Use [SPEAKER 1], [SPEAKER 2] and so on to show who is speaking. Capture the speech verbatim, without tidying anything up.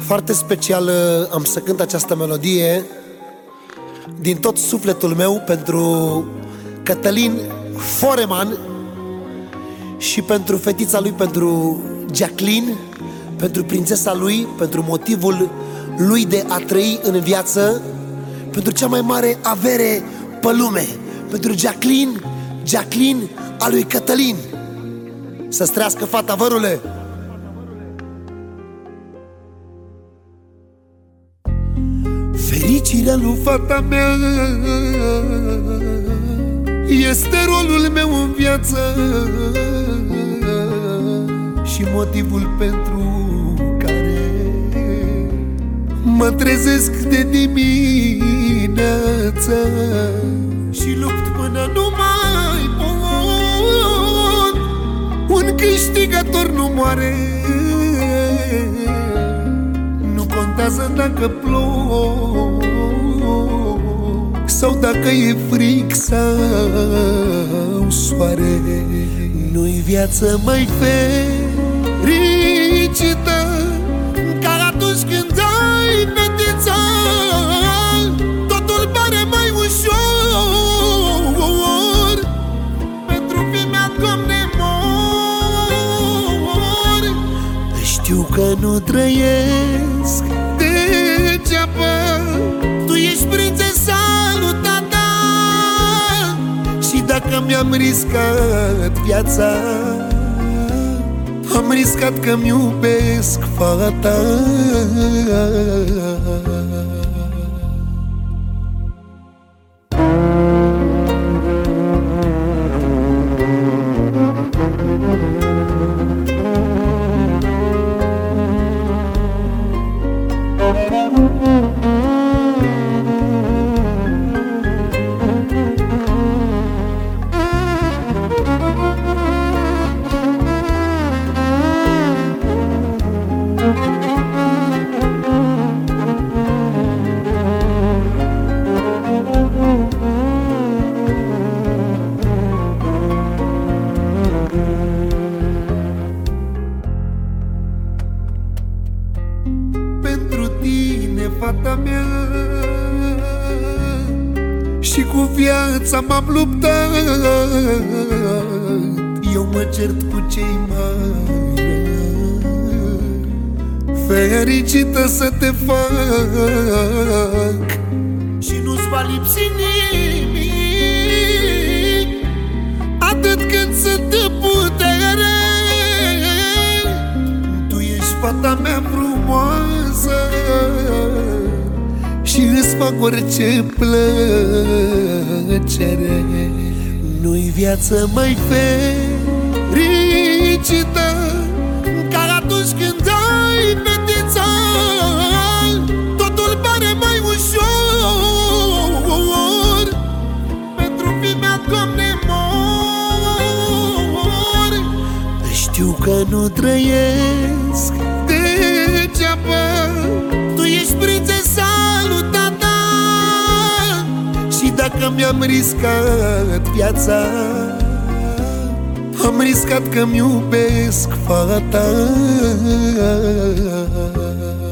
[SPEAKER 1] Foarte special am să cânt această melodie din tot sufletul meu pentru Cătălin Foreman și pentru fetița lui, pentru Jacqueline, pentru prințesa lui, pentru motivul lui de a trăi în viață, pentru cea mai mare avere pe lume, pentru Jacqueline, Jacqueline a lui Cătălin. Să-ți trăiască fata, vărule! Fericirea lui fata mea este rolul meu în viață și motivul pentru care mă trezesc de dimineață și lupt până nu mai pot. Un câștigător nu moare, nu contează dacă plouă sau dacă e frig sau soare. Nu-i viață mai fericită ca atunci când ai fetiță. Totul pare mai ușor pentru fimea, Doamne, mor. Știu că nu trăiesc degeaba, tu ești prințesa lui tata. Și dacă mi-am riscat viața, am riscat că-mi iubesc fata. Fata mea, și cu viața m-am luptat. Eu mă cert cu cei mai răi, fericită să te fac și nu-ți va lipsi nimic atât cât să te putere. Tu ești fata mea frumoasă și îți fac orice plăcere. Nu-i viață mai fericită ca atunci când ai fetiță. Totul pare mai ușor pentru fimea, Doamne, mor. Știu că nu trăiesc degeaba, tu ești prințesa lui tata. Și dacă mi-am riscat viața, am riscat că-mi iubesc fata.